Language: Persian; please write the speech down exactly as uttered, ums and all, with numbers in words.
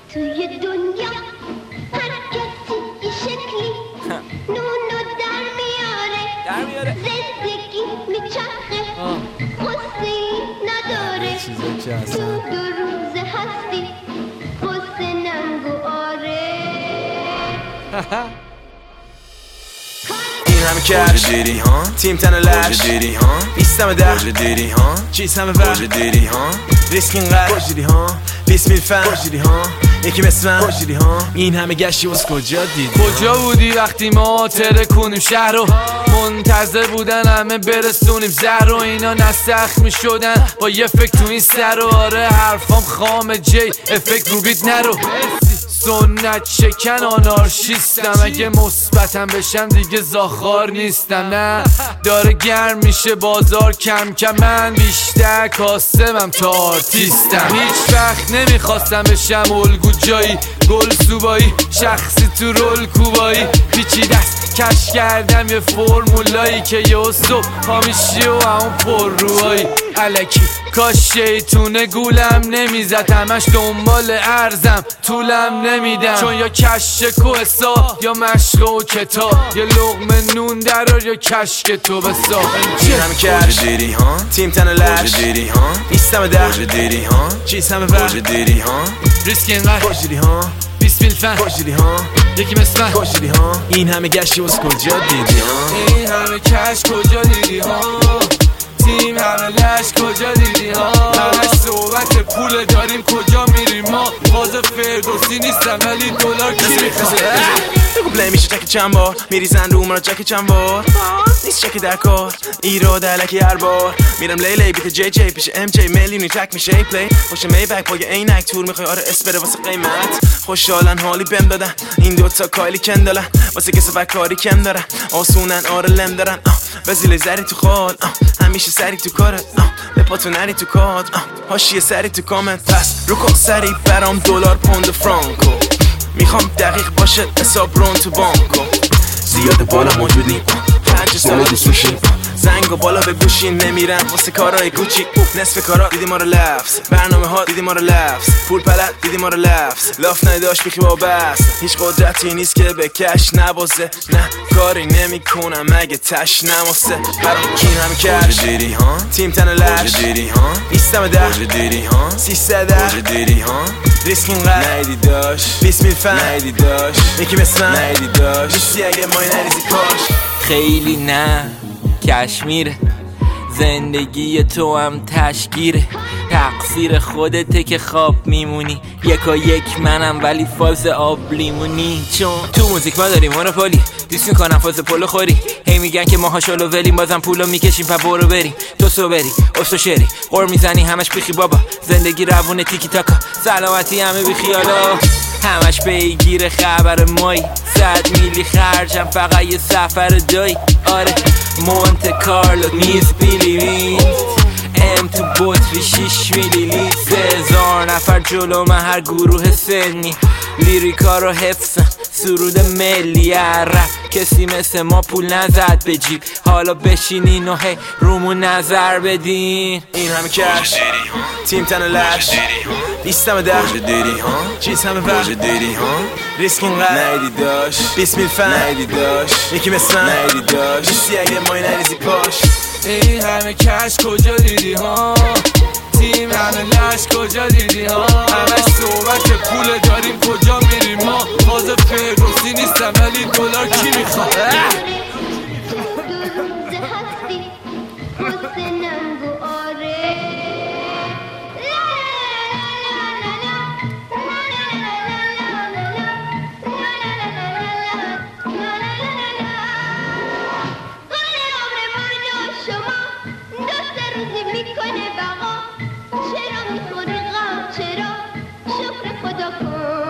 توی دنیا هر کسی یه شکلی نونو در میاره در میاره زندگی میچرخه قصه‌ای نداره تو دو روزه هستی قصه ننگو آره این همه کش دیدی ها تیم تن لش دیدی ها بیستم ده دیدی ها چیز همه وقت دیدی ها ریسک اینقدر دیدی ها بیست میل فن دیدی ها یکی مثل من دیدی ها این همه گشتی واسه کجا دیدی کجا بودی وقتی ما ترکونیم شهر رو منتظر بودن همه برسونیم زهر رو اینا نسخ می شدن با یه فکر تو این سر رو آره حرفام خام جی افکت رو بیت نرو سنت شکن آنارشیستم اگه مثبتم بشم دیگه زاخار نیستم نه داره گرم میشه بازار کم کم من بیشتر کاسمم تا آرتیستم هیچ وقت نمیخواستم بشم الگو جایی گل سوبایی شخصی تو رول کوبایی پیچی دست کش کردم یه فرمولایی که یه صبح هامیشی و همون پر روهایی علکی کاش شیطونه گولم نمیزد همش دنبال ارزم طولم نمیدم چون یا کش کو حساب یا مشق و کتاب یا لقمه نون درار یا کشک تو به ساحل این همه کش دیدی ها تیم تن لش دیدی ها بیستم ده دیدی ها چیز همه وقت دیدی ها ریسک اینقدر دیدی ها بیست میل فن دیدی ها یکی مثل من دیدی ها این همه گشتی واسه کجا دیدی ها این همه کش کجا دیدی ها تیم همه لش کجا دیدی ها همش صحبت پول داریم کجا میریم ما باز فرگوسی نیستم ولی دلار کی میخواد بگو پلی میشه چک چند بار میریزن رو مرا چک چند بار نیست چک در کار ایراد علکی هر بار میرم لیلی بیت جی جی پیش ام جی میلیونی تک میشه ای پلی باشه می بک با یه عینک تور میخوای آره اس بره واسه قیمت خوشحالن حالی بهم دادن این دوتا کایلی کندالن واسه کسی کاری کم دارن آسونن آره لم دارن وزیل زری تو خال همیشه سری تو کارت به پاتو نری تو کاد هاشیه سری تو کامنت پس رو کن سری برام دلار پوند فرانکو میخوام دقیق باشه حساب رون تو بانکو زیاد بالا موجودی پنج ساله دوستوشیم زنگ و بالا به گوشین نمیرم واسه کارهای گوچی نصف کارا دیدی ما رو لفظ برنامه ها دیدی ما رو لفظ پول پلد دیدی ما رو لفظ لاف نداشت بیخی با بس هیچ قدرتی نیست که به کش نبازه نه کاری نمی کنم مگه تش نماسه برام کین همه کش دیدی ها تیم تن لش دیدی ها بیستم ده دیدی ها سیصد ده دیدی ها ریسک اینقدر نیدی داشت بیست میل فن نیدی داشت یکی مثل من نیدی داشت نیستی اگه مای نریزی کاش خیلی نه کشمیره زندگی تو هم تشگیره تقصیر خودته که خواب میمونی یکا یک منم ولی فاز آب لیمونی چون تو موزیک ما داریم مونوپولی دیس میکنم فاز پولو خوری هی میگن که ماها شلو ولیم بازم پولو میکشیم پا برو بریم تو سو بری افتو شری قر میزنی همش بیخی بابا زندگی روونه تیکی تاکا سلامتی همه بیخیالا همش بگیر خبر مایی صد میلی خرجم فقط یه سفر دایی آره مونت کارلو میز بیلی وینت ام تو بطری شیش میلی لیت سه هزار نفر جلو من هر گروه سنی لیریکا رو حفظم سرود ملی رپ کسی مثل ما پول نزد به جیب حالا بشینین و هی رومون نظر بدین این همه کش تیم تن لش بیستم ده دیدی ها چیز همه وقت دیدی ها ریسک اینقدر نیدی داشت بیست میل فن نیدی داشت یکی مثل من نیدی داشت نیستی اگه مای نریزی پاش این همه کش کجا دیدی ها تیم همه لش کجا دیدی ها همش صحبت پول داریم کجا میریم ما باز فرگوسی نیستم ولی دلار کی میخواد میکنه بقا چرا میخوری غم چرا شکر خدا کن